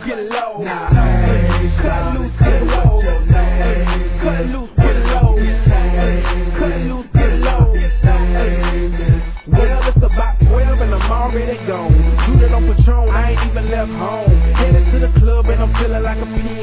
get low. Cut loose, get low. Cut loose, get low. Cut loose, get low. Well, it's about 12 and I'm already gone. Shoot it on Patron, I ain't even left home. Headed to the club and I'm feeling like a P.